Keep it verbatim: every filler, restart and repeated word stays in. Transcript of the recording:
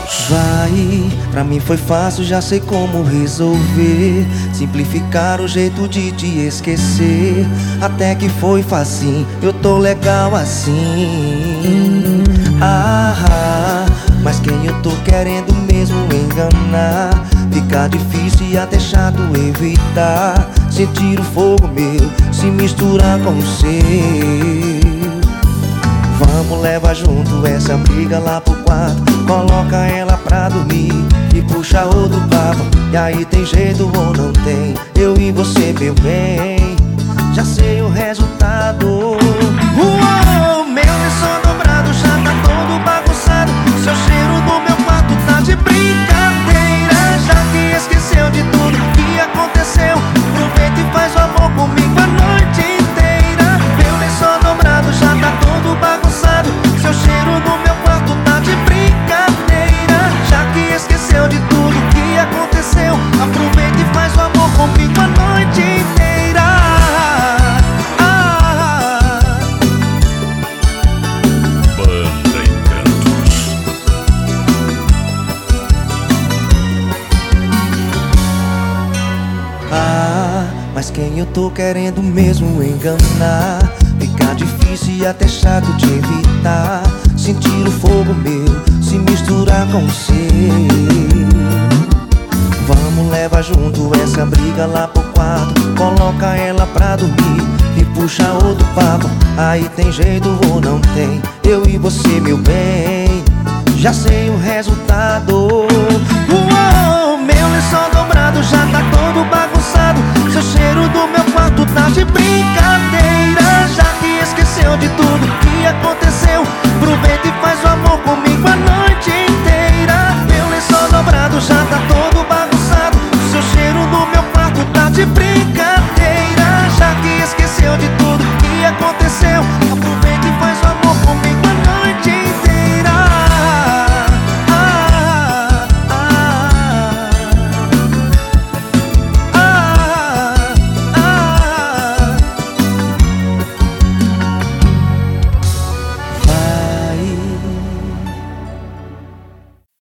Vai, pra mim foi fácil, já sei como resolver. Simplificar o jeito de te esquecer. Até que foi facinho, eu tô legal assim. Ah, mas quem eu tô querendo mesmo enganar? Fica difícil e até chato evitar. Sentir o fogo meu se misturar com o seu. Vamos, leva junto essa briga lá pro quarto. Coloca ela pra dormir e puxa outro papo. E aí tem jeito ou não tem? Eu e você, meu bem, já sei o resultado. Uou, meu lençol dobrado já tá todo bagunçado. Seu cheiro no meu quarto tá de brincadeira. Já que esqueceu de tudo que aconteceu, aproveita e faz o amor comigo a noite inteira. Meu lençol dobrado já tá todo bagunçado. Seu cheiro no meu quarto tá de brincadeira. Já que esqueceu de tudo que aconteceu, aproveita e faz o amor comigo a noite inteira. Ah. Banda Encantos. Ah, mas quem eu tô querendo mesmo enganar? Fica difícil e até chato de evitar. Sentir o fogo meu se misturar com o seu. Vamos, leva junto essa briga lá pro quarto. Coloca ela pra dormir e puxa outro papo. Aí tem jeito ou não tem? Eu e você, meu bem, já sei o resultado. Uou, meu lençol dobrado já tá todo bagunçado. Seu cheiro do meu quarto tá de brincadeira. Já que esqueceu de tudo que aconteceu, aproveita e faz o amor comigo